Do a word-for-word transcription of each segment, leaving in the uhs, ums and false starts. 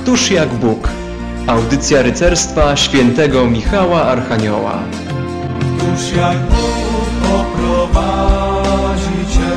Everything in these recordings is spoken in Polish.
Któż jak Bóg? Audycja rycerstwa świętego Michała Archanioła. Któż jak Bóg poprowadzi Cię?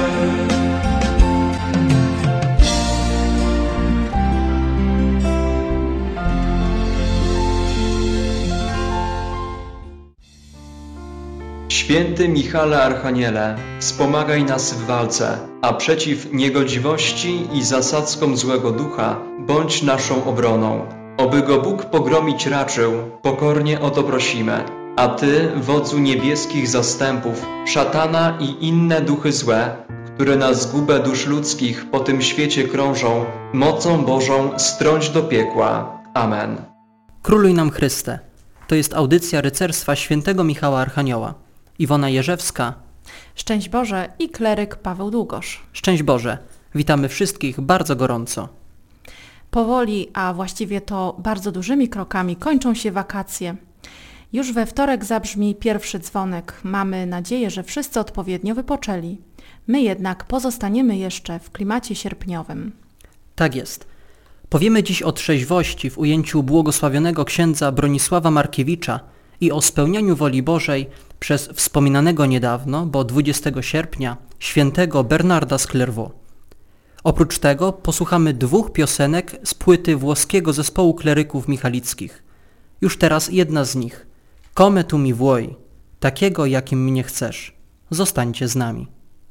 Święty Michale Archaniele, wspomagaj nas w walce, a przeciw niegodziwości i zasadzkom złego ducha bądź naszą obroną. Oby go Bóg pogromić raczył, pokornie o to prosimy. A Ty, wodzu niebieskich zastępów, szatana i inne duchy złe, które na zgubę dusz ludzkich po tym świecie krążą, mocą Bożą strąć do piekła. Amen. Króluj nam Chryste. To jest audycja rycerstwa świętego Michała Archanioła. Iwona Jerzewska. Szczęść Boże i kleryk Paweł Długosz. Szczęść Boże. Witamy wszystkich bardzo gorąco. Powoli, a właściwie to bardzo dużymi krokami kończą się wakacje. Już we wtorek zabrzmi pierwszy dzwonek. Mamy nadzieję, że wszyscy odpowiednio wypoczęli. My jednak pozostaniemy jeszcze w klimacie sierpniowym. Tak jest. Powiemy dziś o trzeźwości w ujęciu błogosławionego księdza Bronisława Markiewicza i o spełnianiu woli Bożej przez wspominanego niedawno, bo dwudziestego sierpnia, świętego Bernarda z Clairvaux. Oprócz tego posłuchamy dwóch piosenek z płyty włoskiego zespołu kleryków michalickich. Już teraz jedna z nich. Come tu mi vuoi, takiego jakim mnie chcesz. Zostańcie z nami.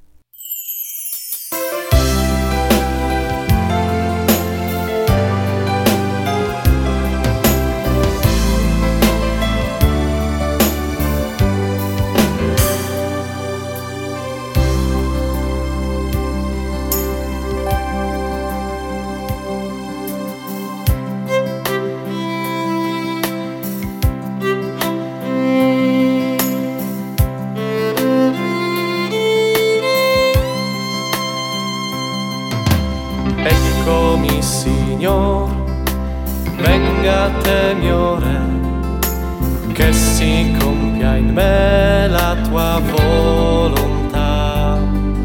Eccomi Signor, venga te mio Re, che si compia in me la tua volontà.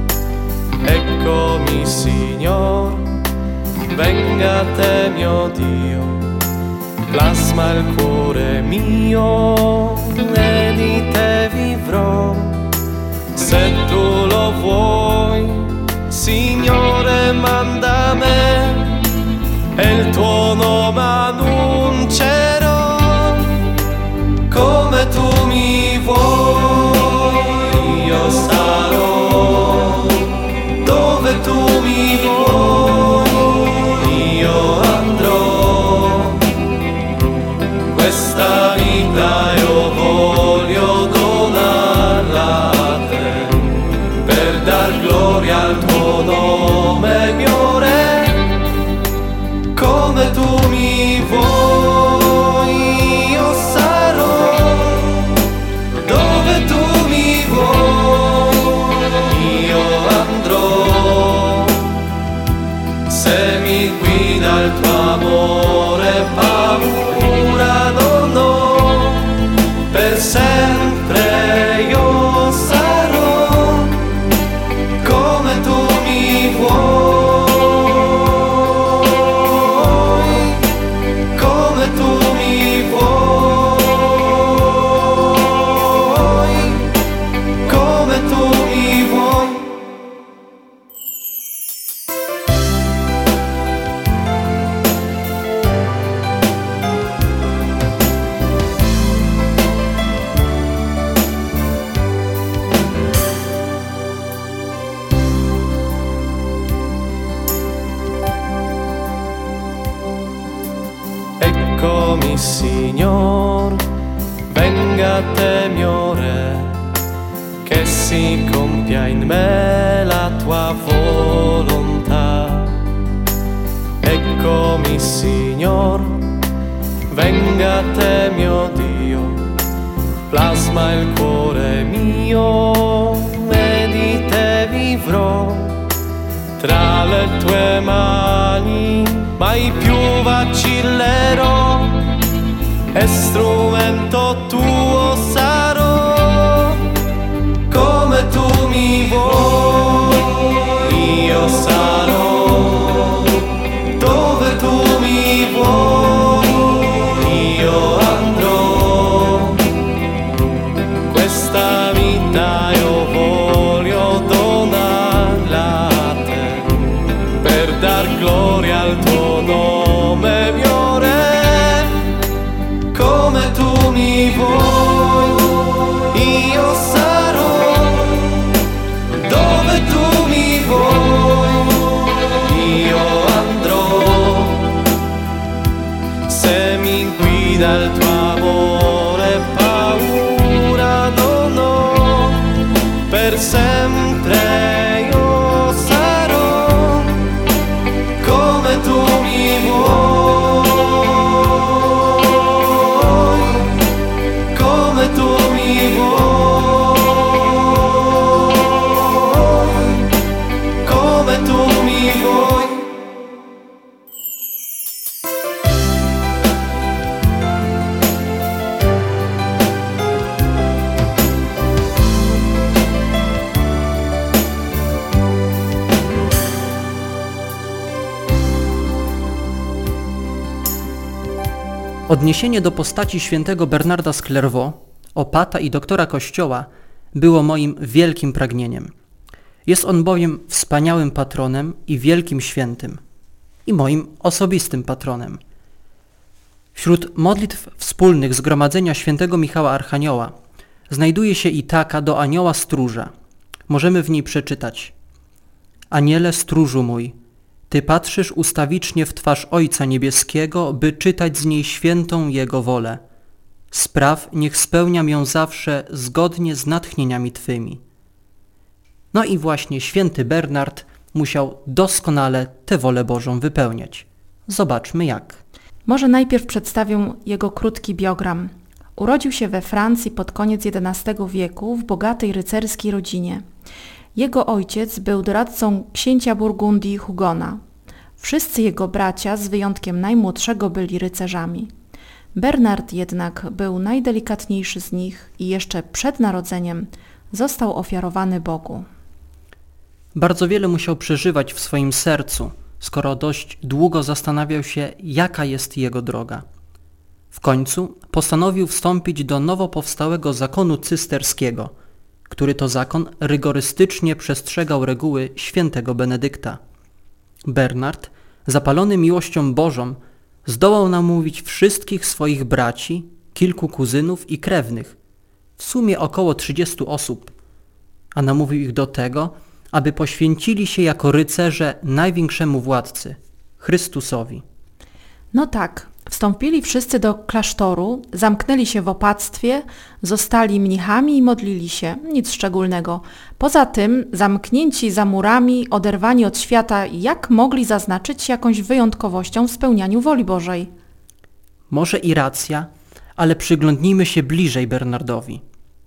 Eccomi Signor, venga te mio Dio, plasma il cuore mio e di te vivrò, se tu lo vuoi. Signore, manda me e il tuo nome annuncerò, come tu mi vuoi io sarò, dove tu mi vuoi io andrò, questa vita io voglio donarla a te, per dar gloria al tuo nome mio Re, come tu mi vuoi io sarò, dove tu mi vuoi io andrò, se mi guida il tuo amore paura non ho, per sempre io sarò, come tu mi vuoi, come tu mi vuoi, come tu mi vuoi. Eccomi Signor, venga te mio Re, che si compia in me la tua volontà. Eccomi Signor, venga te mio Dio, plasma il cuore mio e di te vivrò, tra le tue mani mai più vacillerò, e strumento tuo sarò, come tu mi vuoi io sarò, dove tu mi vuoi vuoi, come tu mi vuoi, come tu mi vuoi. Odniesienie do postaci świętego Bernarda z Clairvaux, opata i doktora Kościoła, było moim wielkim pragnieniem. Jest on bowiem wspaniałym patronem i wielkim świętym, i moim osobistym patronem. Wśród modlitw wspólnych Zgromadzenia Świętego Michała Archanioła znajduje się i taka do anioła stróża. Możemy w niej przeczytać: Aniele stróżu mój, Ty patrzysz ustawicznie w twarz Ojca Niebieskiego, by czytać z niej świętą Jego wolę. Spraw, niech spełniam ją zawsze zgodnie z natchnieniami Twymi. No i właśnie święty Bernard musiał doskonale tę wolę Bożą wypełniać. Zobaczmy jak. Może najpierw przedstawię jego krótki biogram. Urodził się we Francji pod koniec jedenastego wieku w bogatej rycerskiej rodzinie. Jego ojciec był doradcą księcia Burgundii Hugona. Wszyscy jego bracia, z wyjątkiem najmłodszego, byli rycerzami. Bernard jednak był najdelikatniejszy z nich i jeszcze przed narodzeniem został ofiarowany Bogu. Bardzo wiele musiał przeżywać w swoim sercu, skoro dość długo zastanawiał się, jaka jest jego droga. W końcu postanowił wstąpić do nowo powstałego zakonu cysterskiego, który to zakon rygorystycznie przestrzegał reguły świętego Benedykta. Bernard, zapalony miłością Bożą, zdołał namówić wszystkich swoich braci, kilku kuzynów i krewnych, w sumie około trzydziestu osób, a namówił ich do tego, aby poświęcili się jako rycerze największemu władcy, Chrystusowi. No tak, wstąpili wszyscy do klasztoru, zamknęli się w opactwie, zostali mnichami i modlili się, nic szczególnego. Poza tym, zamknięci za murami, oderwani od świata, jak mogli zaznaczyć się jakąś wyjątkowością w spełnianiu woli Bożej? Może i racja, ale przyglądnijmy się bliżej Bernardowi.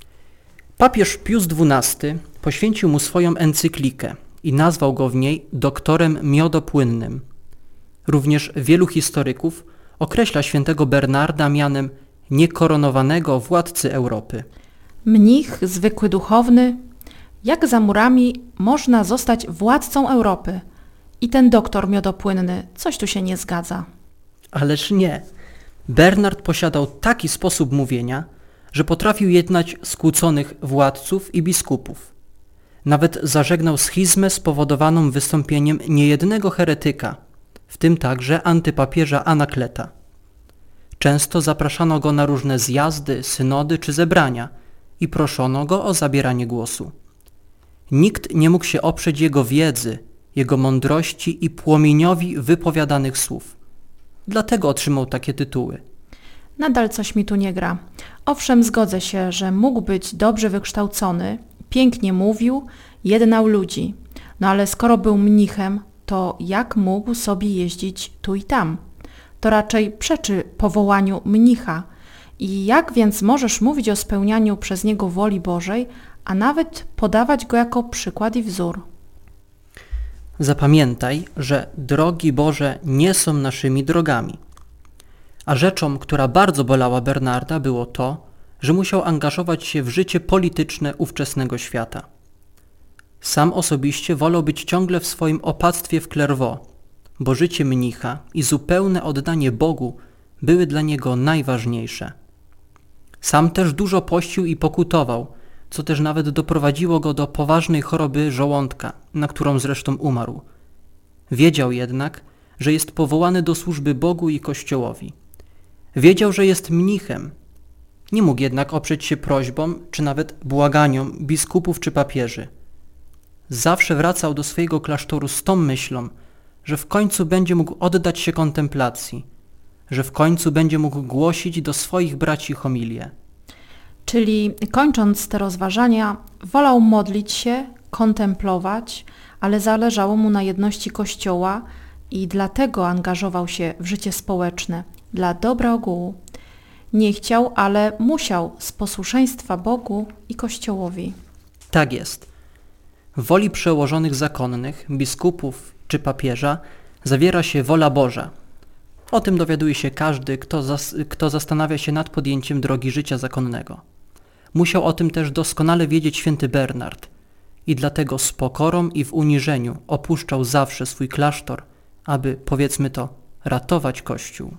Papież Pius dwunasty poświęcił mu swoją encyklikę i nazwał go w niej doktorem miodopłynnym. Również wielu historyków określa świętego Bernarda mianem niekoronowanego władcy Europy. Mnich, zwykły duchowny, jak za murami można zostać władcą Europy? I ten doktor miodopłynny, coś tu się nie zgadza. Ależ nie. Bernard posiadał taki sposób mówienia, że potrafił jednać skłóconych władców i biskupów. Nawet zażegnał schizmę spowodowaną wystąpieniem niejednego heretyka, w tym także antypapieża Anakleta. Często zapraszano go na różne zjazdy, synody czy zebrania i proszono go o zabieranie głosu. Nikt nie mógł się oprzeć jego wiedzy, jego mądrości i płomieniowi wypowiadanych słów. Dlatego otrzymał takie tytuły. Nadal coś mi tu nie gra. Owszem, zgodzę się, że mógł być dobrze wykształcony, pięknie mówił, jednał ludzi. No ale skoro był mnichem, to jak mógł sobie jeździć tu i tam? To raczej przeczy powołaniu mnicha. I jak więc możesz mówić o spełnianiu przez niego woli Bożej, a nawet podawać go jako przykład i wzór? Zapamiętaj, że drogi Boże nie są naszymi drogami. A rzeczą, która bardzo bolała Bernarda, było to, że musiał angażować się w życie polityczne ówczesnego świata. Sam osobiście wolał być ciągle w swoim opactwie w Clairvaux, bo życie mnicha i zupełne oddanie Bogu były dla niego najważniejsze. Sam też dużo pościł i pokutował, co też nawet doprowadziło go do poważnej choroby żołądka, na którą zresztą umarł. Wiedział jednak, że jest powołany do służby Bogu i Kościołowi. Wiedział, że jest mnichem. Nie mógł jednak oprzeć się prośbom, czy nawet błaganiom biskupów czy papieży. Zawsze wracał do swojego klasztoru z tą myślą, że w końcu będzie mógł oddać się kontemplacji, że w końcu będzie mógł głosić do swoich braci homilię. Czyli kończąc te rozważania, wolał modlić się, kontemplować, ale zależało mu na jedności Kościoła i dlatego angażował się w życie społeczne dla dobra ogółu. Nie chciał, ale musiał z posłuszeństwa Bogu i Kościołowi. Tak jest. W woli przełożonych zakonnych, biskupów czy papieża zawiera się wola Boża. O tym dowiaduje się każdy, kto, zas kto zastanawia się nad podjęciem drogi życia zakonnego. Musiał o tym też doskonale wiedzieć święty Bernard i dlatego z pokorą i w uniżeniu opuszczał zawsze swój klasztor, aby, powiedzmy to, ratować Kościół.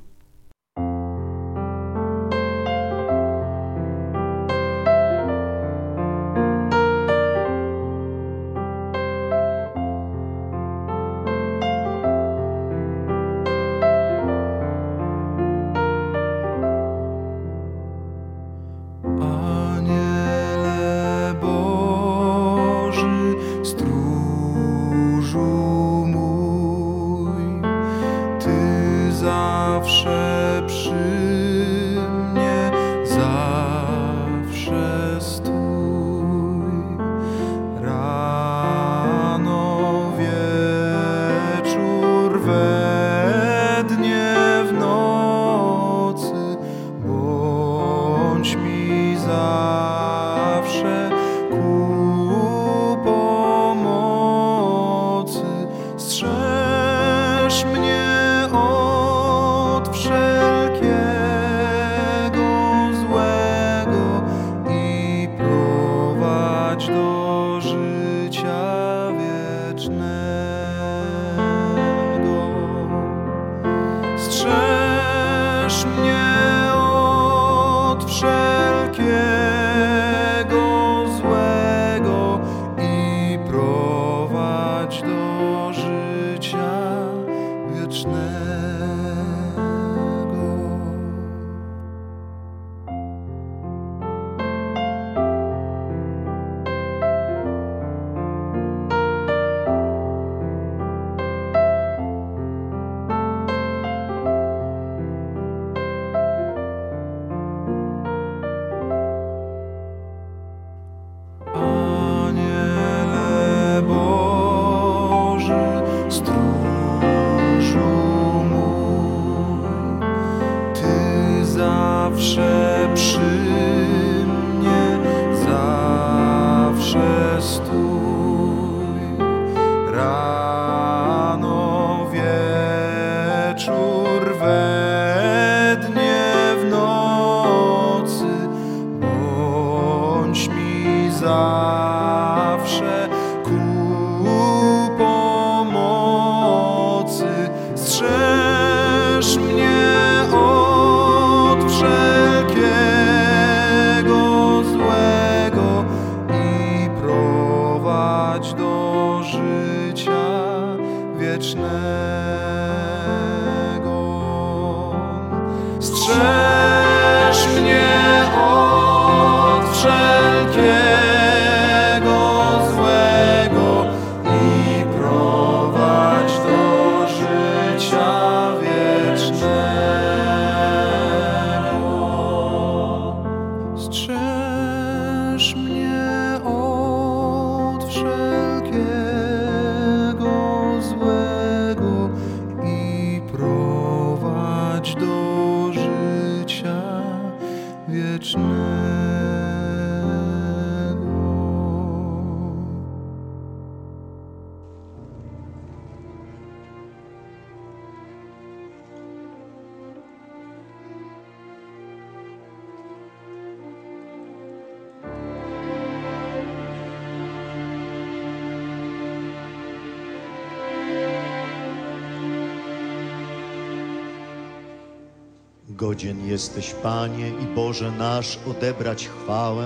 Godzien jesteś, Panie i Boże nasz, odebrać chwałę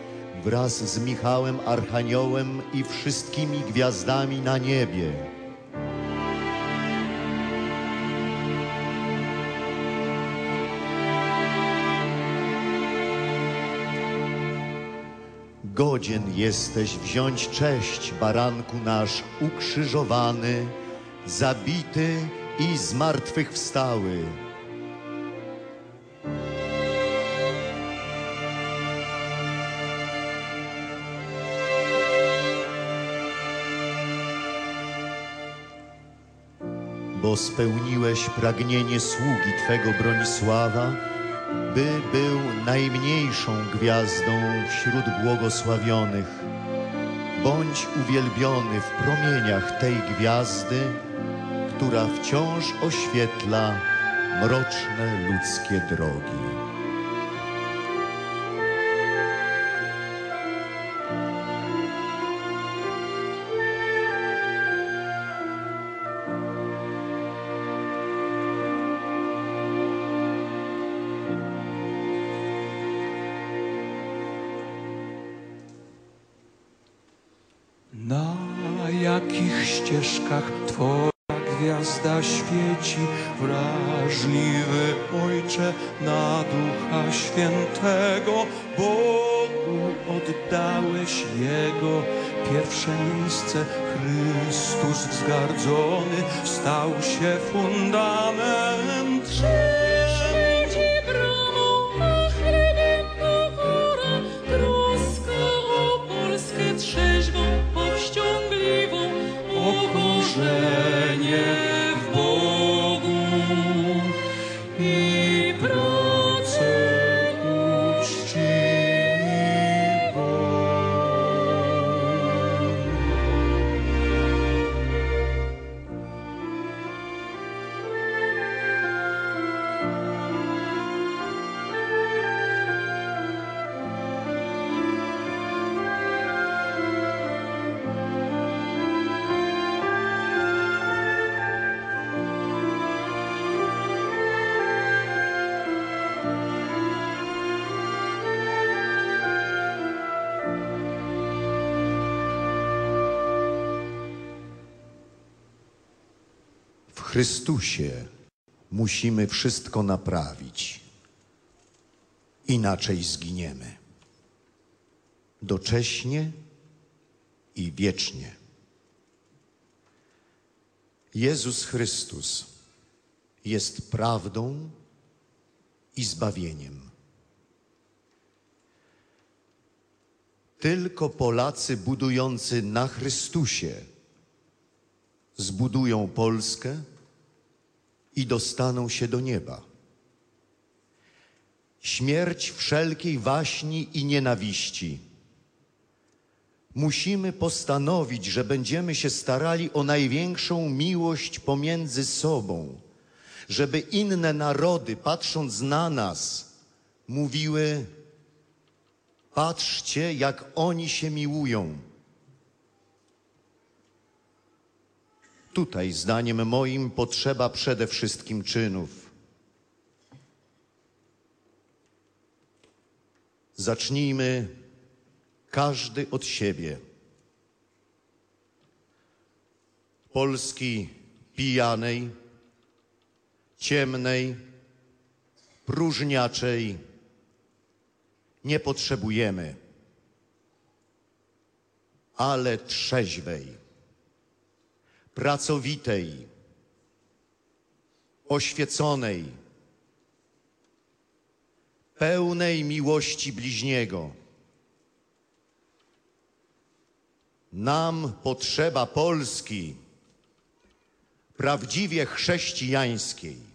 wraz z Michałem Archaniołem i wszystkimi gwiazdami na niebie. Godzien jesteś wziąć cześć, baranku nasz ukrzyżowany, zabity i zmartwychwstały. bo spełniłeś pragnienie sługi Twego Bronisława, by był najmniejszą gwiazdą wśród błogosławionych. Bądź uwielbiony w promieniach tej gwiazdy, która wciąż oświetla mroczne ludzkie drogi. Na jakich ścieżkach Twoja gwiazda świeci, wrażliwy Ojcze, na Ducha Świętego, Bogu oddałeś Jego pierwsze miejsce. Chrystus wzgardzony stał się fundament. Korzenie w Bogu i pracę uczciwą. W Chrystusie musimy wszystko naprawić. Inaczej zginiemy. Docześnie i wiecznie. Jezus Chrystus jest prawdą i zbawieniem. Tylko Polacy budujący na Chrystusie zbudują Polskę i dostaną się do nieba. Śmierć wszelkiej waśni i nienawiści. Musimy postanowić, że będziemy się starali o największą miłość pomiędzy sobą, żeby inne narody, patrząc na nas, mówiły: patrzcie, jak oni się miłują. Tutaj, zdaniem moim, potrzeba przede wszystkim czynów. Zacznijmy każdy od siebie. Polski pijanej, ciemnej, próżniaczej nie potrzebujemy, ale trzeźwej, pracowitej, oświeconej, pełnej miłości bliźniego. Nam potrzeba Polski prawdziwie chrześcijańskiej.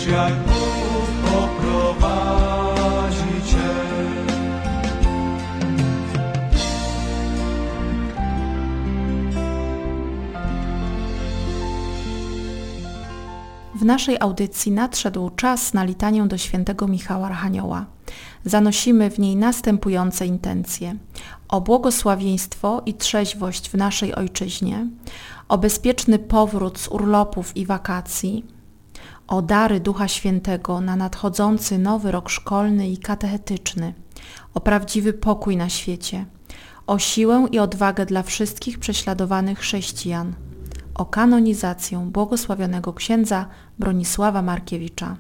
Spójrz, jak Bóg poprowadzi Cię. W naszej audycji nadszedł czas na litanię do świętego Michała Archanioła. Zanosimy w niej następujące intencje: o błogosławieństwo i trzeźwość w naszej ojczyźnie, o bezpieczny powrót z urlopów i wakacji, o dary Ducha Świętego na nadchodzący nowy rok szkolny i katechetyczny, o prawdziwy pokój na świecie, o siłę i odwagę dla wszystkich prześladowanych chrześcijan, o kanonizację błogosławionego księdza Bronisława Markiewicza.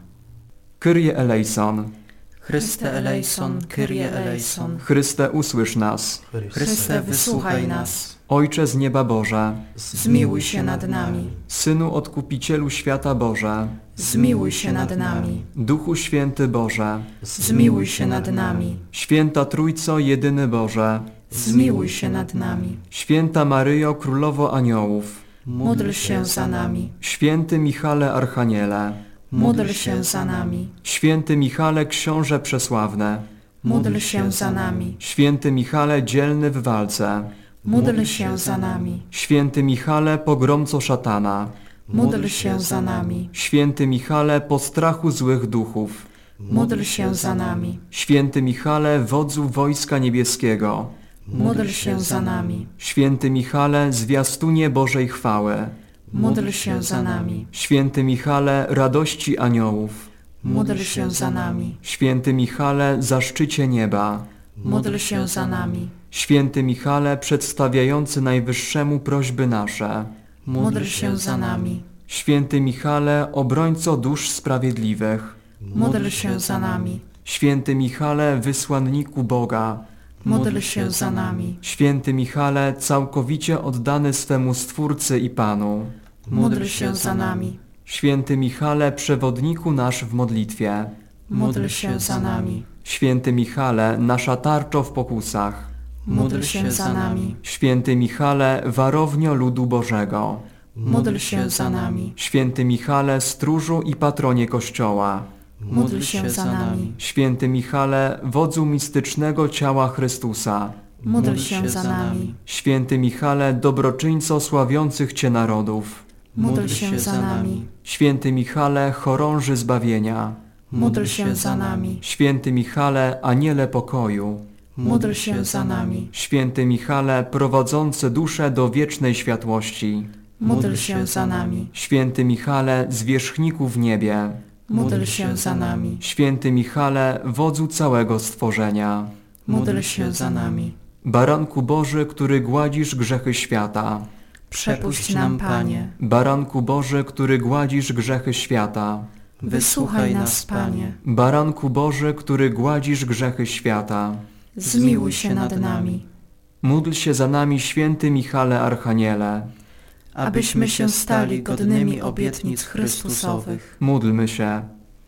Kyrie eleison. Chryste eleison, Kyrie eleison. Chryste, usłysz nas. Chryste, wysłuchaj nas. Ojcze z nieba Boże, Zmiłuj się nad nami. Synu Odkupicielu świata Boże, Zmiłuj się nad nami. Duchu Święty Boże, Zmiłuj się nad nami. Święta Trójco jedyny Boże, Zmiłuj się nad nami. Święta Maryjo Królowo Aniołów, Módl się za nami. Święty Michale Archaniele, Módl się za nami. Święty Michale Książę Przesławny, Módl się za nami. Święty Michale dzielny w walce, Módl się za nami. Święty Michale pogromco szatana, Módl się za nami. Święty Michale postrachu złych duchów, Módl się za nami. Święty Michale wodzu wojska niebieskiego, Módl się za nami. Święty Michale zwiastunie Bożej chwały, Módl się za nami. Święty Michale radości aniołów, Módl się za nami. Święty Michale zaszczycie nieba, Módl się za nami. Święty Michale przedstawiający Najwyższemu prośby nasze, Módl się za nami. Święty Michale obrońco dusz sprawiedliwych, Módl się za nami. Święty Michale wysłanniku Boga, Módl się za nami. Święty Michale całkowicie oddany swemu Stwórcy i Panu, Módl się za nami. Święty Michale przewodniku nasz w modlitwie, Módl się za nami. Święty Michale nasza tarczo w pokusach, Módl się za nami. Święty Michale warownio ludu Bożego, Módl się za nami. Święty Michale stróżu i patronie Kościoła, Módl się za nami. Święty Michale wodzu mistycznego ciała Chrystusa, Módl się za nami. Święty Michale dobroczyńco sławiących Cię narodów, Módl się za nami. Święty Michale chorąży zbawienia, Módl się za nami. Święty Michale aniele pokoju, Módl się za nami. Święty Michale prowadzący duszę do wiecznej światłości, Módl się za nami. Święty Michale zwierzchniku w niebie, Módl się za nami. Święty Michale wodzu całego stworzenia, Módl się za nami. Baranku Boży, który gładzisz grzechy świata, Przepuść nam, Panie. Baranku Boży, który gładzisz grzechy świata, Wysłuchaj nas, Panie. Baranku Boży, który gładzisz grzechy świata, Zmiłuj się nad nami. módl się za nami, Święty Michale Archaniele, Abyśmy się stali godnymi obietnic Chrystusowych. módlmy się.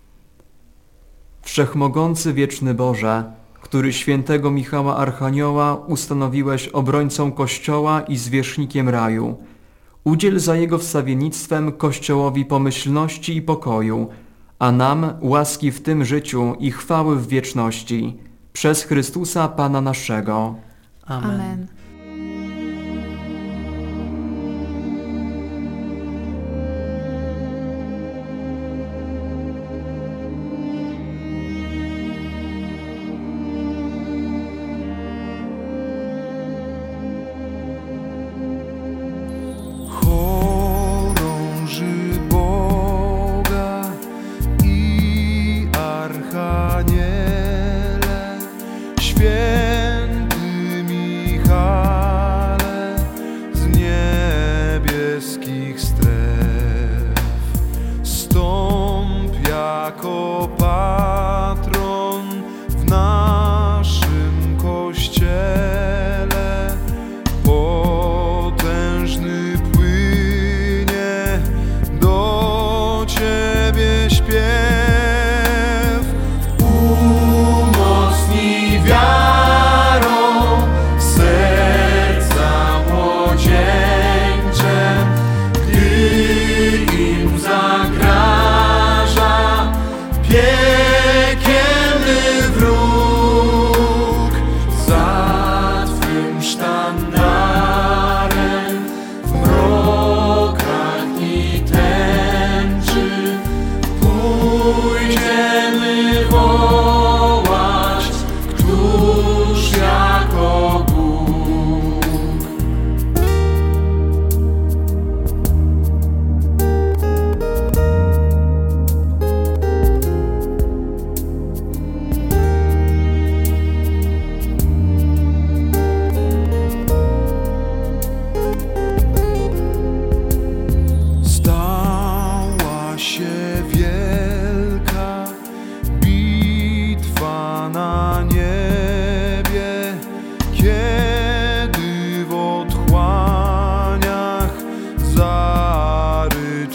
Wszechmogący wieczny Boże, który świętego Michała Archanioła ustanowiłeś obrońcą Kościoła i zwierzchnikiem raju, udziel za jego wstawiennictwem Kościołowi pomyślności i pokoju, a nam łaski w tym życiu i chwały w wieczności, przez Chrystusa Pana naszego. Amen. Amen. Chorąży Boga i Archaniele, Święty Michale z niebieskich stref, stąp jako patron w naszym Kościele, potężny płynie do Ciebie śpiew. Umocnij wiarą serca młodzieńcze, gdy im zagraża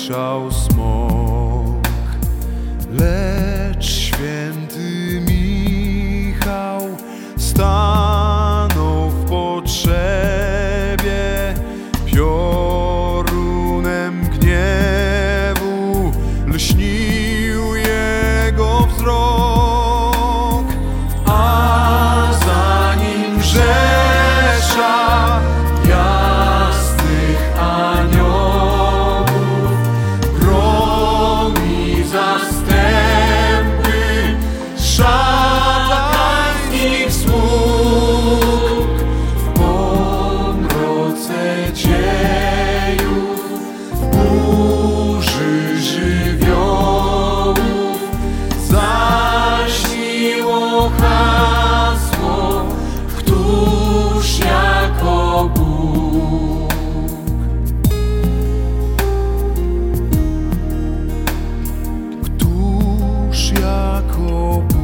ryczał smok, lecz święty Michał stanął w potrzebie. Piorunem gniewu lśnił jego wzrok, a za nim rzesza jasnych aniołów, gromi zastępy szatańskich sług. W pomroce dziejów, w burzy żywiołów zaśniło hasło: któż jako Bóg. Któż jako Bóg.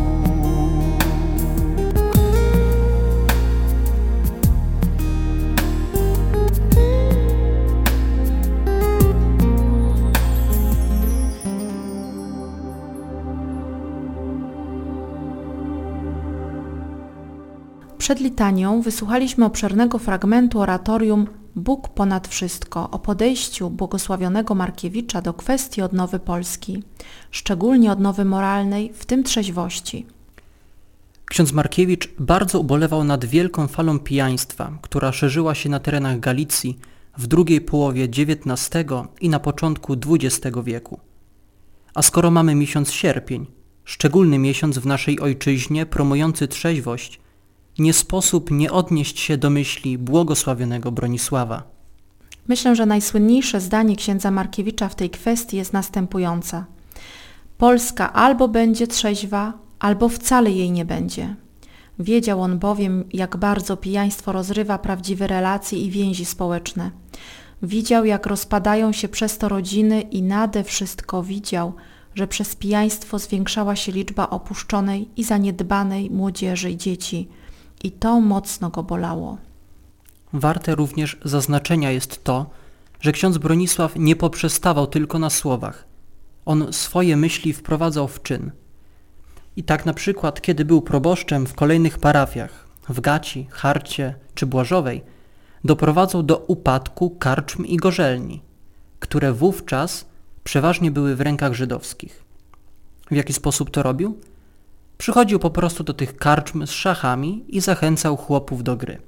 Przed litanią wysłuchaliśmy obszernego fragmentu oratorium Bóg ponad wszystko o podejściu błogosławionego Markiewicza do kwestii odnowy Polski, szczególnie odnowy moralnej, w tym trzeźwości. Ksiądz Markiewicz bardzo ubolewał nad wielką falą pijaństwa, która szerzyła się na terenach Galicji w drugiej połowie dziewiętnastego i na początku dwudziestego wieku. A skoro mamy miesiąc sierpień, szczególny miesiąc w naszej ojczyźnie promujący trzeźwość, nie sposób nie odnieść się do myśli błogosławionego Bronisława. Myślę, że najsłynniejsze zdanie księdza Markiewicza w tej kwestii jest następujące: Polska albo będzie trzeźwa, albo wcale jej nie będzie. Wiedział on bowiem, jak bardzo pijaństwo rozrywa prawdziwe relacje i więzi społeczne. Widział, jak rozpadają się przez to rodziny i nade wszystko widział, że przez pijaństwo zwiększała się liczba opuszczonej i zaniedbanej młodzieży i dzieci. I to mocno go bolało. Warte również zaznaczenia jest to, że ksiądz Bronisław nie poprzestawał tylko na słowach. On swoje myśli wprowadzał w czyn. I tak na przykład, kiedy był proboszczem w kolejnych parafiach, w Gaci, Charcie czy Błażowej, doprowadzał do upadku karczm i gorzelni, które wówczas przeważnie były w rękach żydowskich. W jaki sposób to robił? Przychodził po prostu do tych karczm z szachami i zachęcał chłopów do gry.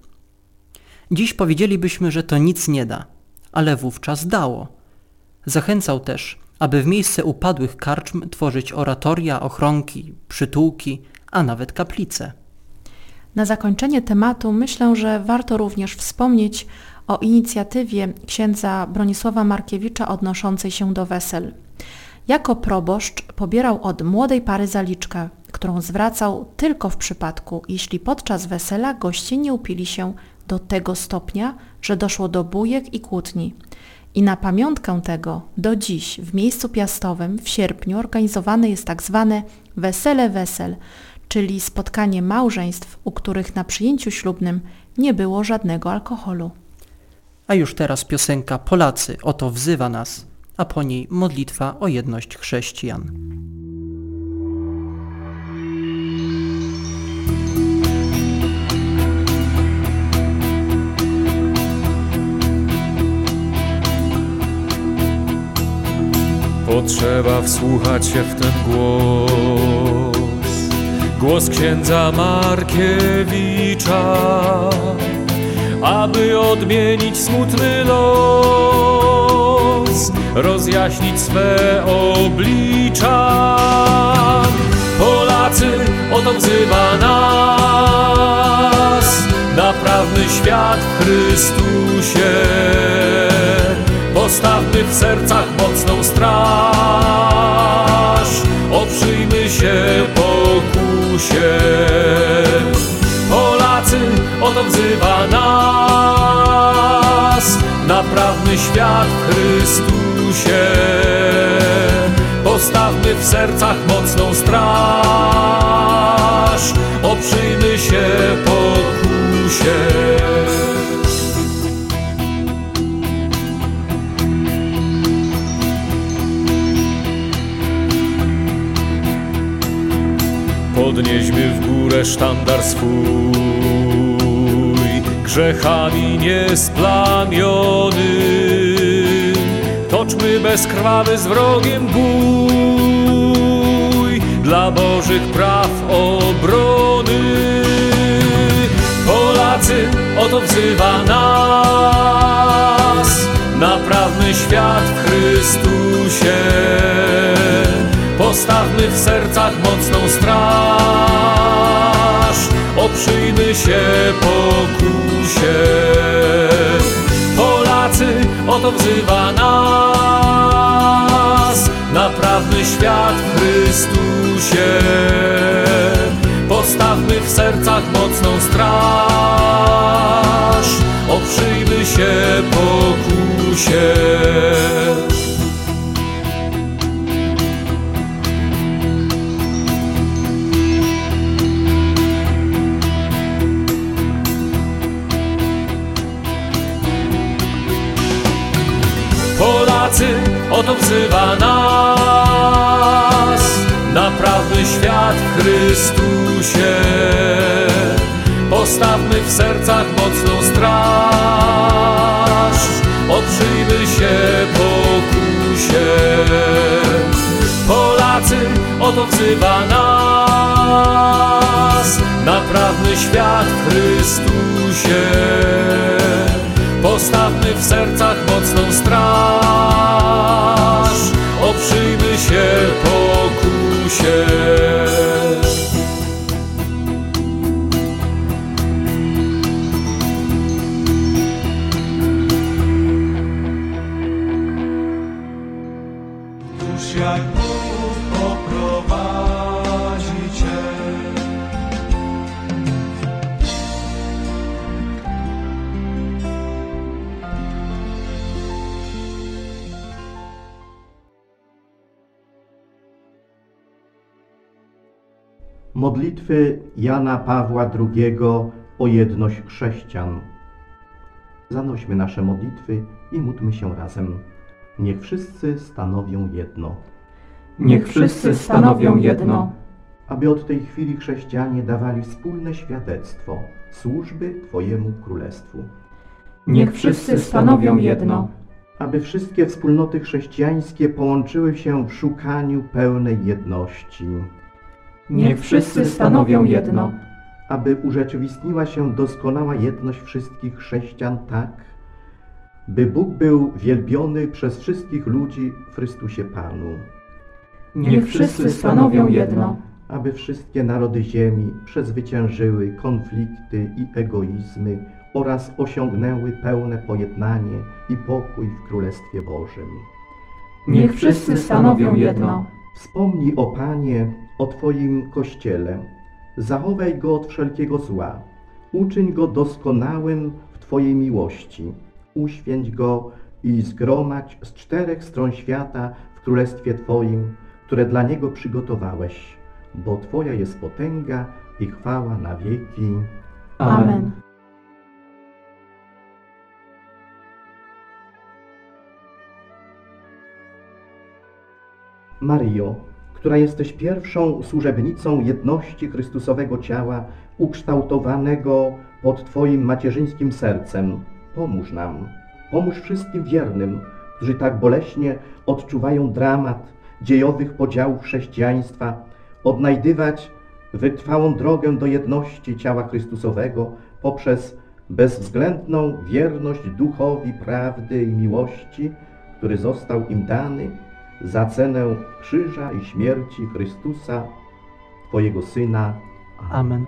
Dziś powiedzielibyśmy, że to nic nie da, ale wówczas dało. Zachęcał też, aby w miejsce upadłych karczm tworzyć oratoria, ochronki, przytułki, a nawet kaplice. Na zakończenie tematu myślę, że warto również wspomnieć o inicjatywie księdza Bronisława Markiewicza odnoszącej się do wesel. Jako proboszcz pobierał od młodej pary zaliczkę, którą zwracał tylko w przypadku, jeśli podczas wesela goście nie upili się do tego stopnia, że doszło do bujek i kłótni. I na pamiątkę tego do dziś w miejscu piastowym w sierpniu organizowane jest tak zwane wesele wesel, czyli spotkanie małżeństw, u których na przyjęciu ślubnym nie było żadnego alkoholu. A już teraz piosenka Polacy oto wzywa nas, a po niej modlitwa o jedność chrześcijan. Potrzeba wsłuchać się w ten głos, głos księdza Markiewicza, aby odmienić smutny los, rozjaśnić swe oblicza. Polacy, oto wzywa nas na prawny świat w Chrystusie. Postawmy w sercach mocną straż, oprzyjmy się pokusie. Polacy, oto wzywa nas na prawny świat w Chrystusie. Postawmy w sercach mocną straż, oprzyjmy się pokusie. Podnieśmy w górę sztandar swój, grzechami niesplamiony. Toczmy bezkrwawy z wrogiem bój dla Bożych praw obrony. Polacy, oto wzywa nas, naprawmy świat w Chrystusie. Postawmy w sercach mocną straż, oprzyjmy się pokusie. Polacy, oto wzywa nas, naprawmy świat w Chrystusie. Postawmy w sercach mocną straż, oprzyjmy się pokusie. Polacy, oto wzywa nas, naprawmy świat w Chrystusie. Postawmy w sercach mocną straż, oprzyjmy się pokusie. Polacy, oto wzywa nas, naprawmy świat w Chrystusie. Postawmy w sercach mocną straż, oprzyjmy się pokusie. Już jak Bóg poprowadzi Cię. Modlitwy Jana Pawła drugiego o jedność chrześcijan. Zanośmy nasze modlitwy i módlmy się razem. Niech wszyscy stanowią jedno. Niech wszyscy stanowią jedno. Aby od tej chwili chrześcijanie dawali wspólne świadectwo służby Twojemu Królestwu. Niech wszyscy stanowią jedno. Aby wszystkie wspólnoty chrześcijańskie połączyły się w szukaniu pełnej jedności. Niech wszyscy stanowią jedno. Aby urzeczywistniła się doskonała jedność wszystkich chrześcijan tak, by Bóg był wielbiony przez wszystkich ludzi w Chrystusie Panu. Niech wszyscy stanowią jedno. Aby wszystkie narody ziemi przezwyciężyły konflikty i egoizmy oraz osiągnęły pełne pojednanie i pokój w Królestwie Bożym. Niech wszyscy stanowią jedno. Wspomnij, o Panie, o Twoim Kościele. Zachowaj go od wszelkiego zła. Uczyń go doskonałym w Twojej miłości. Uświęć go i zgromadź z czterech stron świata w Królestwie Twoim, które dla niego przygotowałeś, bo Twoja jest potęga i chwała na wieki. Amen. Maryjo, która jesteś pierwszą służebnicą jedności Chrystusowego ciała, ukształtowanego pod Twoim macierzyńskim sercem, pomóż nam, pomóż wszystkim wiernym, którzy tak boleśnie odczuwają dramat dziejowych podziałów chrześcijaństwa, odnajdywać wytrwałą drogę do jedności ciała Chrystusowego poprzez bezwzględną wierność duchowi prawdy i miłości, który został im dany za cenę krzyża i śmierci Chrystusa, Twojego Syna. Amen.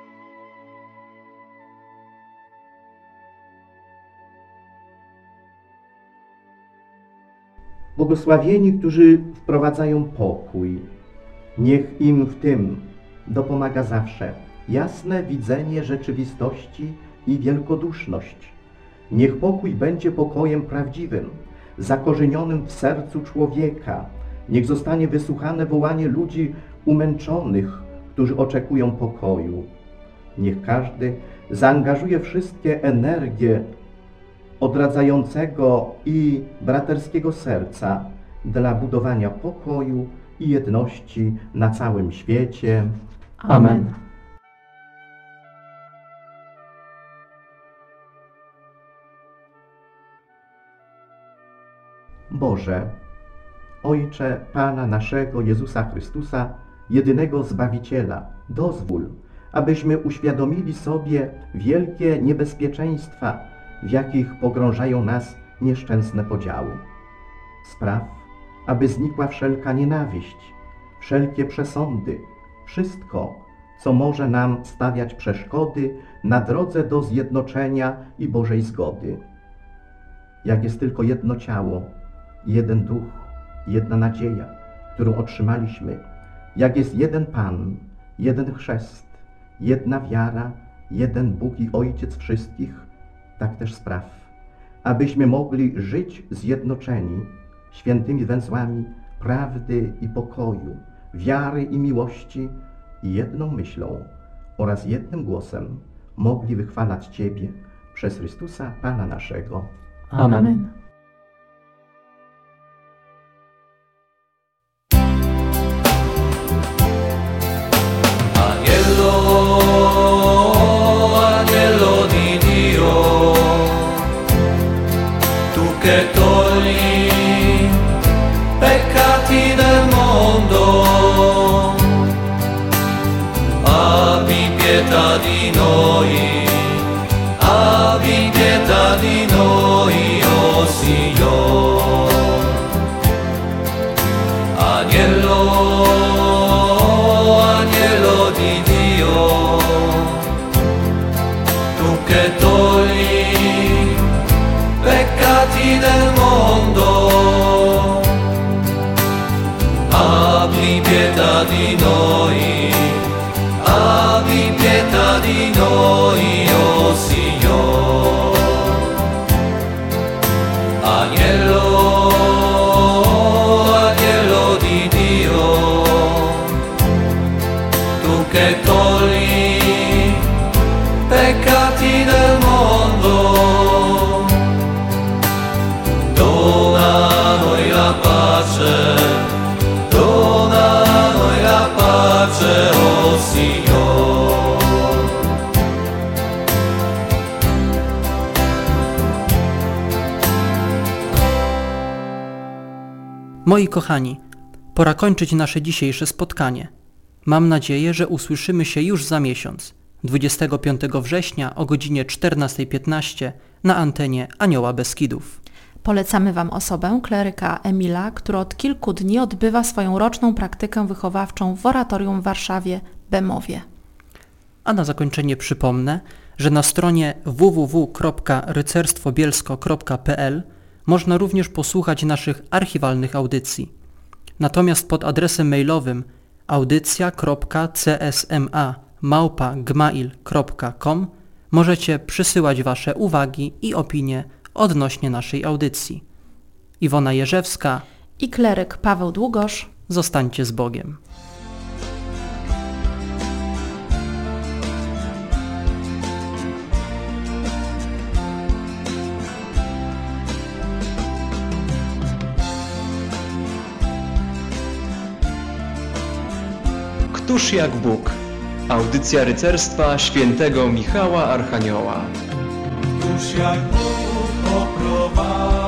Błogosławieni, którzy wprowadzają pokój. Niech im w tym dopomaga zawsze jasne widzenie rzeczywistości i wielkoduszność. Niech pokój będzie pokojem prawdziwym, zakorzenionym w sercu człowieka. Niech zostanie wysłuchane wołanie ludzi umęczonych, którzy oczekują pokoju. Niech każdy zaangażuje wszystkie energie odradzającego i braterskiego serca dla budowania pokoju i jedności na całym świecie. Amen. Boże, Ojcze Pana naszego Jezusa Chrystusa, jedynego Zbawiciela, dozwól, abyśmy uświadomili sobie wielkie niebezpieczeństwa, w jakich pogrążają nas nieszczęsne podziały. Spraw, aby znikła wszelka nienawiść, wszelkie przesądy, wszystko, co może nam stawiać przeszkody na drodze do zjednoczenia i Bożej zgody. Jak jest tylko jedno ciało, jeden duch, jedna nadzieja, którą otrzymaliśmy, jak jest jeden Pan, jeden chrzest, jedna wiara, jeden Bóg i Ojciec wszystkich, tak też spraw, abyśmy mogli żyć zjednoczeni świętymi węzłami prawdy i pokoju, wiary i miłości i jedną myślą oraz jednym głosem mogli wychwalać Ciebie przez Chrystusa Pana naszego. Amen. Amen. Agnello di Dio, tu che togli peccati del mondo, abbi pietà di noi, abbi pietà di noi, oh Signore. Agnello, agnello di Dio, tu che togli peccati del mondo, abbi pietà di noi, abbi pietà di noi, oh Signore. Agnello, agnello di Dio, tu che togli peccati del mondo, dona a noi la pace, dona a noi la pace, oh Signore. Moi kochani, pora kończyć nasze dzisiejsze spotkanie. Mam nadzieję, że usłyszymy się już za miesiąc, dwudziestego piątego września o godzinie czternastej piętnaście na antenie Anioła Beskidów. Polecamy Wam osobę kleryka Emila, który od kilku dni odbywa swoją roczną praktykę wychowawczą w oratorium w Warszawie, Bemowie. A na zakończenie przypomnę, że na stronie w w w kropka rycerstwobielsko kropka p l można również posłuchać naszych archiwalnych audycji. Natomiast pod adresem mailowym audycja kropka c s m a małpa gmail kropka com możecie przysyłać Wasze uwagi i opinie odnośnie naszej audycji. Iwona Jerzewska i kleryk Paweł Długosz. Zostańcie z Bogiem. Któż jak Bóg? Audycja rycerstwa świętego Michała Archanioła. Któż jak Bóg poprowadzi.